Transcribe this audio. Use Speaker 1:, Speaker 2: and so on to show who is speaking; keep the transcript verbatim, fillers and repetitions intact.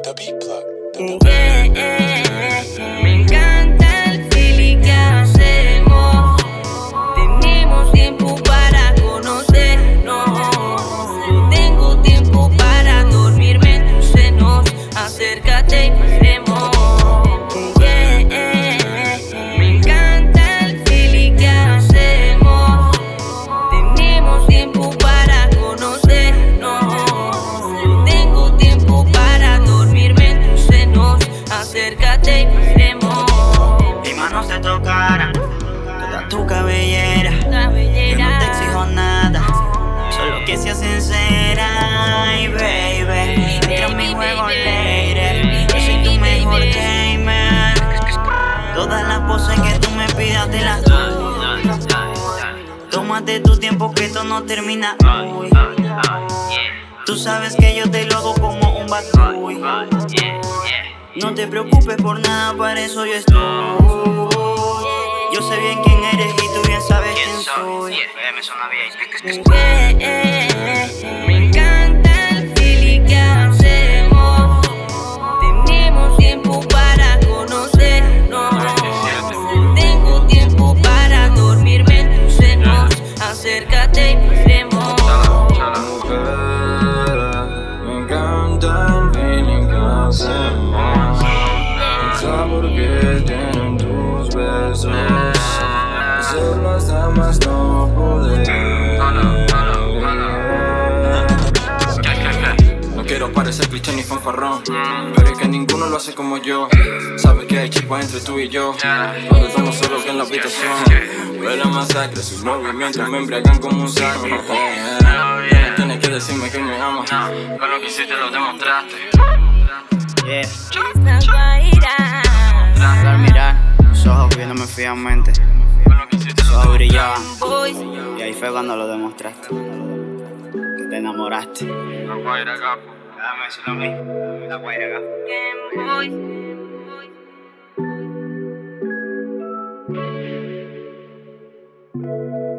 Speaker 1: The beat plug.
Speaker 2: Yeah, yeah, me encanta el feeling que hacemos. Tenemos tiempo para conocernos. No tengo tiempo para dormirme en tus senos. Acércate y veremos. Yeah, yeah, me encanta el feeling que hacemos. Tenemos tiempo para conocernos. No tengo tiempo para dormirme en tus senos. Acércate y veremos.
Speaker 3: Mis manos te tocarán toda tu cabellera.
Speaker 2: Cabellera.
Speaker 3: Yo no te exijo nada, solo que seas sincera. Ay, baby, entra en mi juego, lady. Yo soy tu mejor gamer. Todas las poses que tú me pidas te las doy. Tómate tu tiempo que esto no termina hoy. Tú sabes que yo te lo hago como un bad boy. No te preocupes por nada, para eso yo estoy. Yo sé bien quién eres y tú bien sabes quién soy.
Speaker 2: Yeah, yeah, me encanta el feeling que hacemos. Tenemos tiempo para conocernos. No tengo tiempo para dormirme en tus senos. Acércate y veremos.
Speaker 4: Me encanta el feeling que hacemos. El sabor que tienen tus besos. Solo hasta más no poder. No quiero parecer cliché ni fanfarrón, pero es que ninguno lo hace como yo. Sabes que hay chispa entre tú y yo, cuando estamos solos en la habitación. Ve la masacre, sus movimientos me embriagan como un saco. Yeah. Tienes que decirme que me amas, con lo que hiciste lo demostraste.
Speaker 3: Yeah.
Speaker 2: Esta guaira.
Speaker 3: Al mirar, sus ojos viéndome fijamente, sus ojos brillaban.
Speaker 2: Boys.
Speaker 3: Y ahí fue cuando lo demostraste, que te enamoraste.
Speaker 4: La guaira, capo.
Speaker 3: Déjame decirlo a mí, la guaira, capo.
Speaker 2: Boys.
Speaker 1: Thank you.